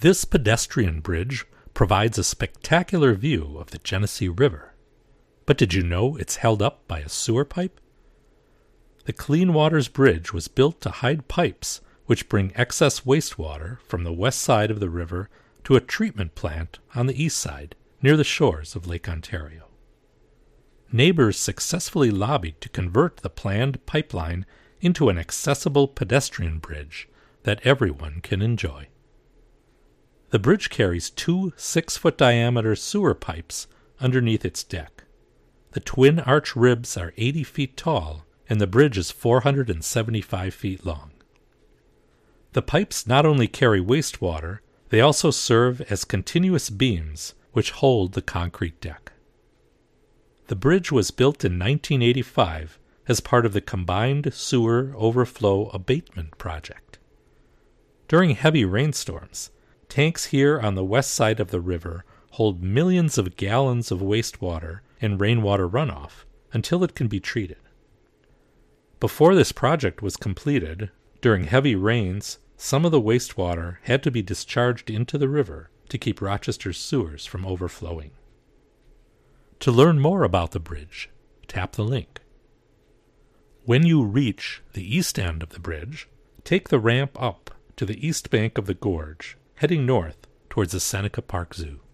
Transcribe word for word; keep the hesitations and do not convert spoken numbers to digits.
This pedestrian bridge provides a spectacular view of the Genesee River. But did you know it's held up by a sewer pipe? The Clean Waters Bridge was built to hide pipes which bring excess wastewater from the west side of the river to a treatment plant on the east side, near the shores of Lake Ontario. Neighbors successfully lobbied to convert the planned pipeline into an accessible pedestrian bridge that everyone can enjoy. The bridge carries two six-foot diameter sewer pipes underneath its deck. The twin arch ribs are eighty feet tall, and the bridge is four hundred seventy-five feet long. The pipes not only carry wastewater, they also serve as continuous beams which hold the concrete deck. The bridge was built in nineteen eighty-five as part of the Combined Sewer Overflow Abatement Project. During heavy rainstorms, tanks here on the west side of the river hold millions of gallons of wastewater and rainwater runoff until it can be treated. Before this project was completed, during heavy rains, some of the wastewater had to be discharged into the river to keep Rochester's sewers from overflowing. To learn more about the bridge, tap the link. When you reach the east end of the bridge, take the ramp up to the east bank of the gorge, heading north towards the Seneca Park Zoo.